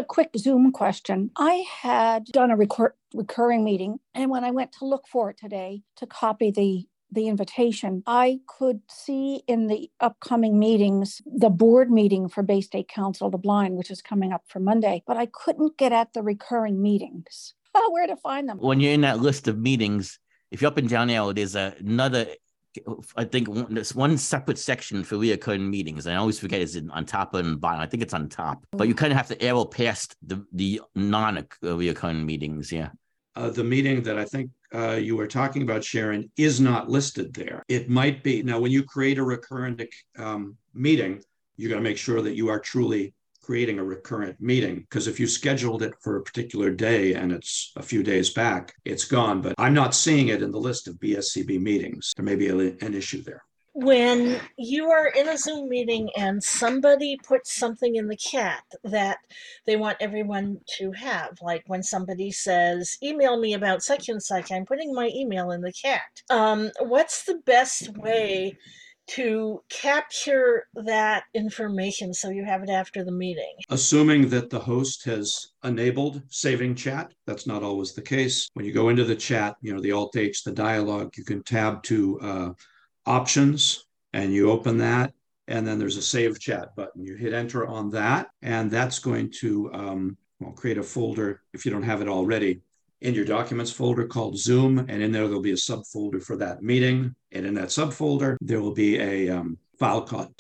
a quick Zoom question. I had done a recurring meeting, and when I went to look for it today to copy the invitation, I could see in the upcoming meetings, the board meeting for Bay State Council of the Blind, which is coming up for Monday, but I couldn't get at the recurring meetings. Where to find them? When you're in that list of meetings, if you're up and down arrow, there's another, I think there's one separate section for recurring meetings. I always forget it's on top and bottom. I think it's on top, but you kind of have to arrow past the non-recurring meetings. Yeah. The meeting that I think you were talking about, Sharon, is not listed there. It might be. Now, when you create a recurrent meeting, you got to make sure that you are truly creating a recurrent meeting, because if you scheduled it for a particular day and it's a few days back, it's gone. But I'm not seeing it in the list of BSCB meetings. There may be an issue there. When you are in a Zoom meeting and somebody puts something in the chat that they want everyone to have, like when somebody says, email me about such and such, I'm putting my email in the chat. What's the best way to capture that information so you have it after the meeting? Assuming that the host has enabled saving chat. That's not always the case. When you go into the chat, the Alt-H, the dialogue, you can tab to options, and you open that, and then there's a save chat button. You hit enter on that, and that's going to create a folder, if you don't have it already, in your documents folder called Zoom, and in there'll be a subfolder for that meeting, and in that subfolder there will be a file called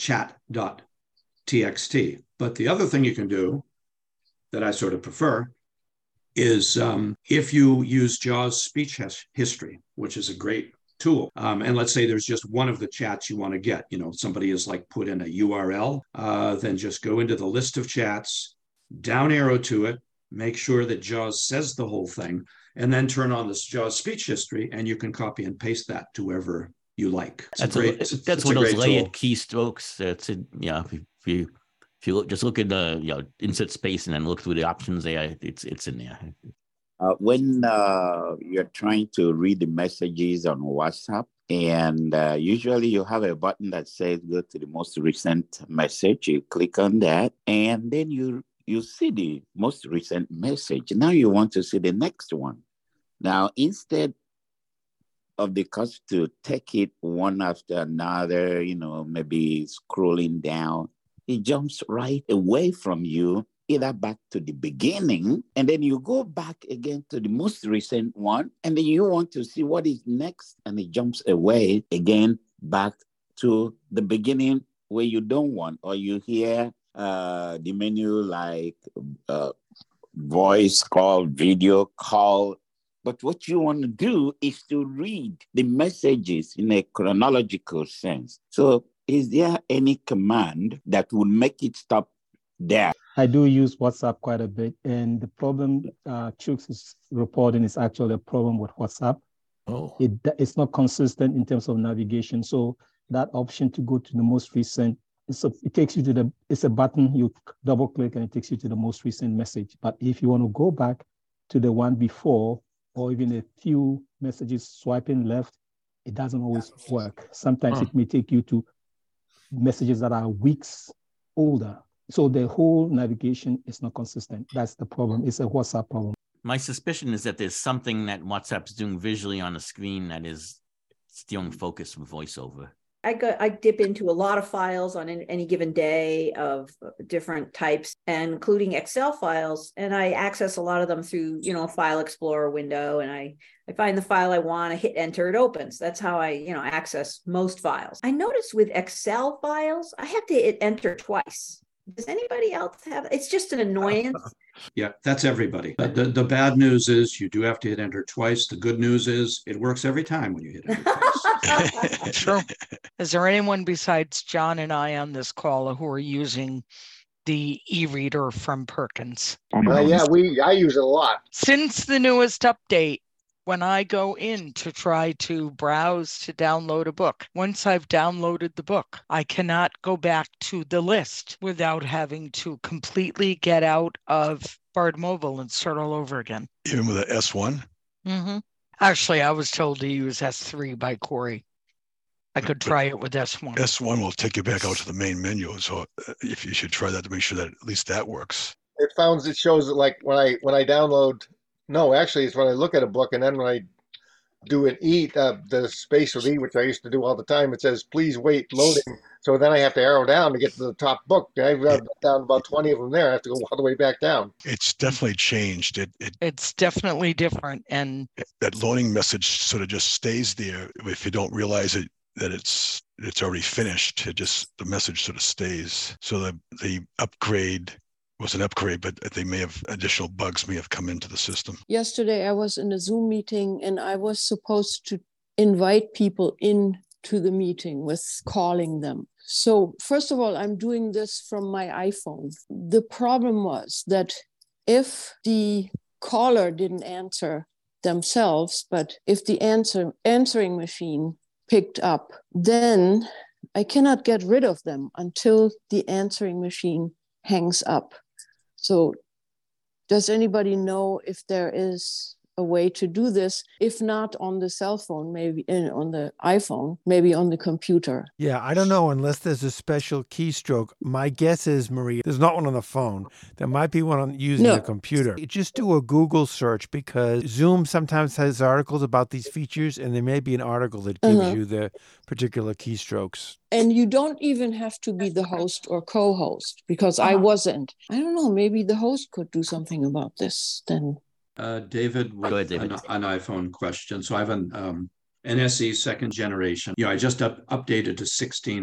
chat.txt. But the other thing you can do that I sort of prefer is if you use JAWS speech history, which is a great tool. And let's say there's just one of the chats you want to get, somebody is like put in a URL, then just go into the list of chats, down arrow to it, make sure that JAWS says the whole thing, and then turn on this JAWS speech history, and you can copy and paste that to wherever you like. That's one of those layered keystrokes. If you look at the insert space and then look through the options there, it's in there. When you're trying to read the messages on WhatsApp, and usually you have a button that says go to the most recent message. You click on that, and then you see the most recent message. Now you want to see the next one. Now, instead of the cost to take it one after another, maybe scrolling down, it jumps right away from you, either back to the beginning, and then you go back again to the most recent one, and then you want to see what is next, and it jumps away again back to the beginning where you don't want, or you hear the menu like voice call, video call. But what you want to do is to read the messages in a chronological sense. So is there any command that would make it stop there? I do use WhatsApp quite a bit, and the problem Chooks is reporting is actually a problem with WhatsApp. Oh. It's not consistent in terms of navigation. So that option to go to the most recent, it takes you to it's a button, you double click and it takes you to the most recent message. But if you want to go back to the one before, or even a few messages swiping left, it doesn't always work. Sometimes it may take you to messages that are weeks older. So the whole navigation is not consistent. That's the problem. It's a WhatsApp problem. My suspicion is that there's something that WhatsApp's doing visually on the screen that is stealing focus from VoiceOver. I dip into a lot of files on any given day of different types, including Excel files, and I access a lot of them through, a File Explorer window, and I find the file I want, I hit enter, it opens. That's how I, access most files. I noticed with Excel files, I have to hit enter twice. Does anybody else have? It's just an annoyance. Yeah, that's everybody. The bad news is you do have to hit enter twice. The good news is it works every time when you hit enter twice. True. Is there anyone besides John and I on this call who are using the e-reader from Perkins? Yeah, I use it a lot. Since the newest update, when I go in to try to browse to download a book, once I've downloaded the book, I cannot go back to the list without having to completely get out of Bard Mobile and start all over again. Even with an S1? Mm-hmm. Actually, I was told to use S3 by Corey. I could try it with S1. S1 will take you back out to the main menu. So if you should try that to make sure that at least that works. it shows it like when I download. No, actually, it's when I look at a book, and then when I do an eat, the space with E, which I used to do all the time, it says, please wait, loading. So then I have to arrow down to get to the top book. I've down about 20 of them there. I have to go all the way back down. It's definitely changed. It's definitely different. And that loading message sort of just stays there. If you don't realize it, that it's already finished, the message sort of stays. So the upgrade was an upgrade, but additional bugs may have come into the system. Yesterday, I was in a Zoom meeting and I was supposed to invite people into the meeting with calling them. So first of all, I'm doing this from my iPhone. The problem was that if the caller didn't answer themselves, but if the answering machine picked up, then I cannot get rid of them until the answering machine hangs up. So does anybody know if there is a way to do this? If not on the cell phone, maybe on the iPhone, maybe on the computer. Yeah, I don't know unless there's a special keystroke. My guess is, Marie, there's not one on the phone. There might be one on using the computer. You just do a Google search because Zoom sometimes has articles about these features, and there may be an article that gives you the particular keystrokes. And you don't even have to be the host or co-host because I wasn't. I don't know, maybe the host could do something about this then. David, with an iPhone question. So I have an NSE second generation. I just updated to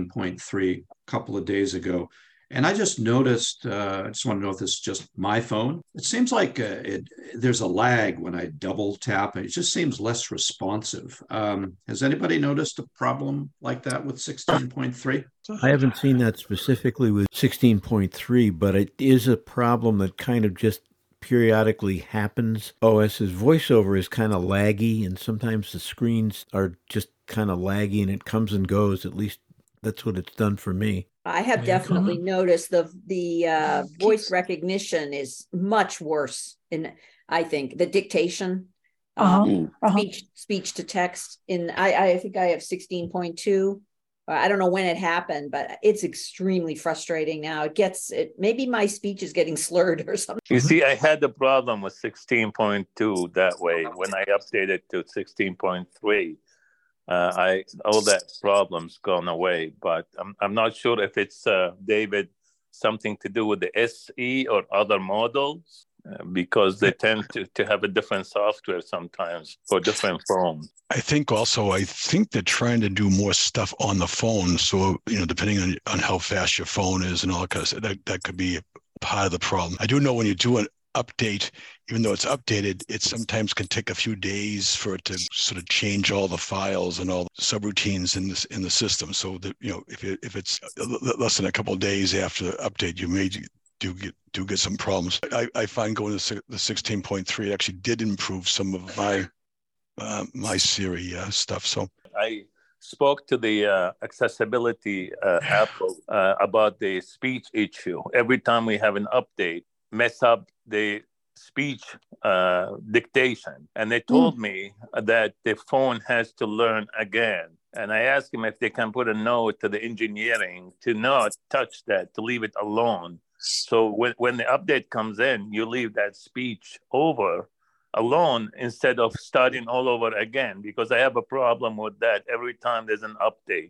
16.3 a couple of days ago. And I just noticed, I just want to know if this is just my phone. It seems like there's a lag when I double tap. It just seems less responsive. Has anybody noticed a problem like that with 16.3? I haven't seen that specifically with 16.3, but it is a problem that kind of just periodically happens. OS's voiceover is kind of laggy, and sometimes the screens are just kind of laggy, and it comes and goes. At least that's what it's done for me. I have definitely noticed the voice recognition is much worse. I think the dictation, speech to text. I think I have 16.2. I don't know when it happened, but it's extremely frustrating now. Maybe my speech is getting slurred or something. You see, I had the problem with 16.2 that way. When I updated to 16.3, all that problem's gone away. But I'm not sure if it's, David, something to do with the SE or other models, because they tend to have a different software sometimes for different phones. I think they're trying to do more stuff on the phone. So, depending on how fast your phone is and all that kind of stuff, that could be part of the problem. I do know when you do an update, even though it's updated, it sometimes can take a few days for it to sort of change all the files and all the subroutines in the system. So that, if it's less than a couple of days after the update, you may do get some problems. I find going to the 16.3 actually did improve some of my Siri stuff. So I spoke to the accessibility Apple about the speech issue. Every time we have an update, mess up the speech dictation. And they told me that the phone has to learn again. And I asked him if they can put a note to the engineering to not touch that, to leave it alone. So when the update comes in, you leave that speech over alone instead of starting all over again, because I have a problem with that every time there's an update.